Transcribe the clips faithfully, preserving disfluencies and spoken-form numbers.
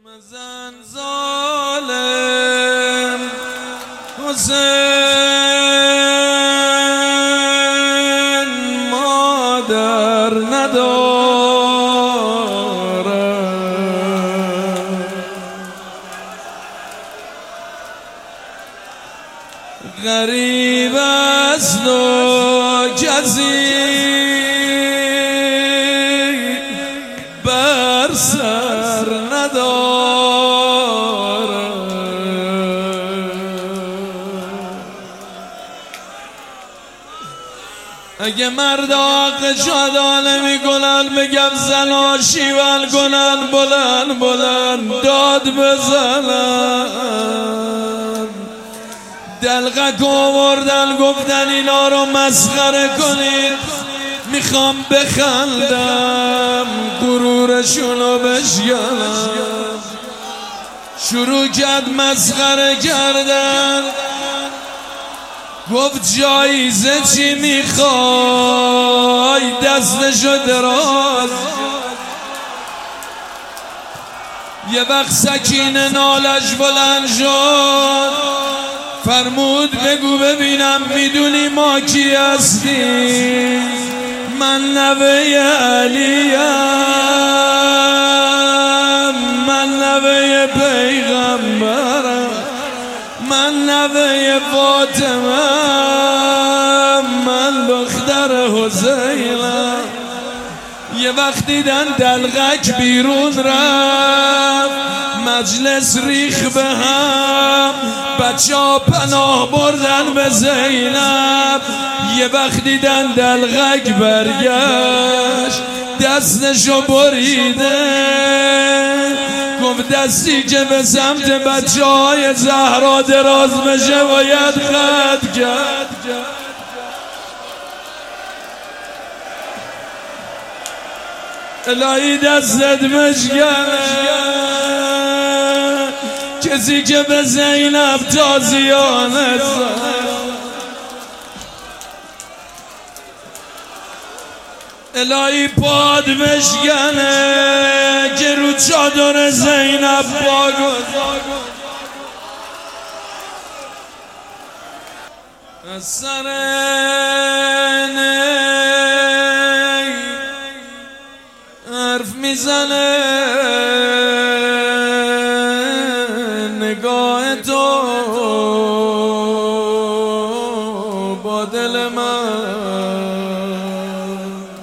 مزن ظالم حسین مادر نداره، غریب است و کسی بر سر نداره. اگه مرد حق شادانه میکنن بگم زنا شیون کنن، بلند بلند داد بزنن. دلقک آوردن گفتن اینا رو مسخره کنید، میخوام بخندم غرورشونو بشکنم. شروع کرد مسخره کردن، گفت جایزه چی میخوای؟ دستشو دراز. یه وقت سکینه نالش بلند شد، فرمود بگو ببینم میدونی ما کی هستی؟ من نوه علیم، من نوه پیغمبرم، من نوه فاطمه، من دختر حسینم. یه وقت دیدن دلقک بیرون رفت، مجلس ریخ به هم، بچه ها پناه بردن به زینب. یه وقت دیدن دلقک برگشت، دستشو بریده، گفت دستی که به سمت بچه های زهرا دراز بشه باید خط کرد. الهی دستت مشکنه، کسی که به زینب تازیانت زد. الهی پاد مشکنه که رو چادر زینب پا گذاشت. از سر حرف میزنه نگاه تو با دل من،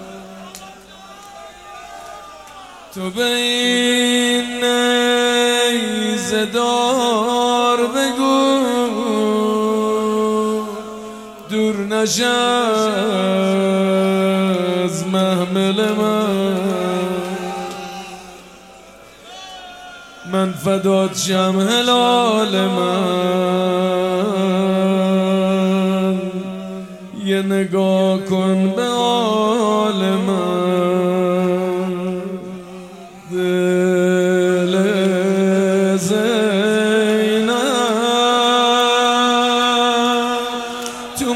تو به این نیزه دار بگو دور نشه از محمل من. من فدات شم هلال من، یه نگاه کن به حال من. دل زینب تو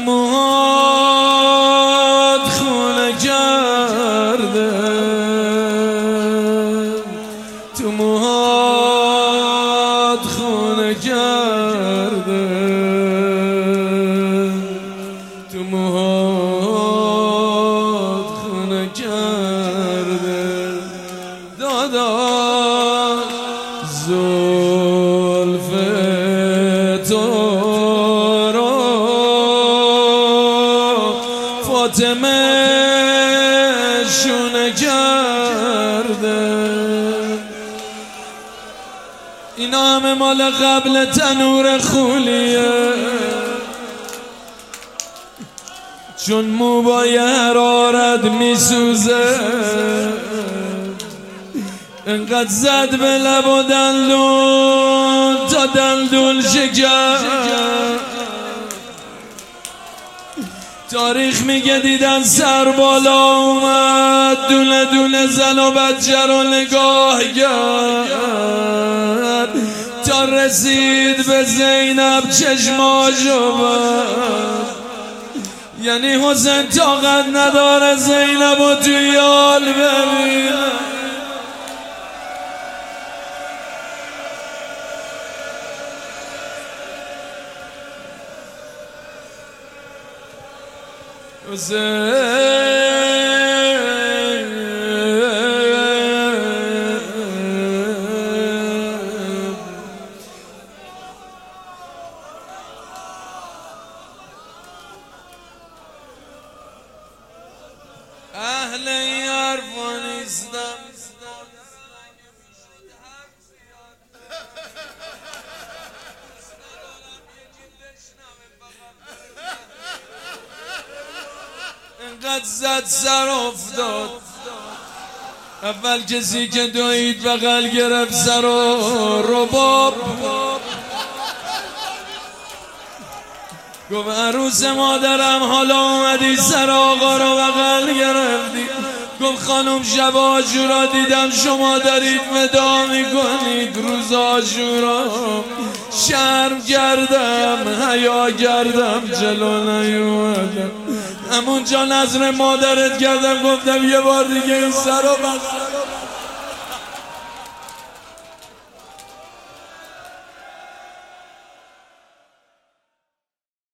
موهات خونه کرده، تو موهات خونه کرده، تو موهات خونه کرده. دادا زلف تو رو فاطمه شونه کرده. اینا همه مال قبل تنور خولیه، چون مو با یه حرارت میسوزه. انقدر زد به لب و دندون تا دندون شکست. تاریخ میگه دیدن سر بالا اومد، دونه دونه زن و بچه رو نگاه کرد تا رسید به زینب چشماشو بست. یعنی حسین طاقت نداره زینب و توی حال ببینه. اهل این حرفا نیستم انقدر زد سر افتاد اول کسی که دوید بغل گرفت سر و رباب گفت عروس مادرم حالا اومدی سر آقا رو بغل گرفتی. گفت خانم شب عاشورا دیدم شما دارید وداع میکنید روز عاشورا شرم کردم حیا کردم جلو نیومدم همونجا نظر مادرت کردم گفتم یه بار دیگه این سر رو بغل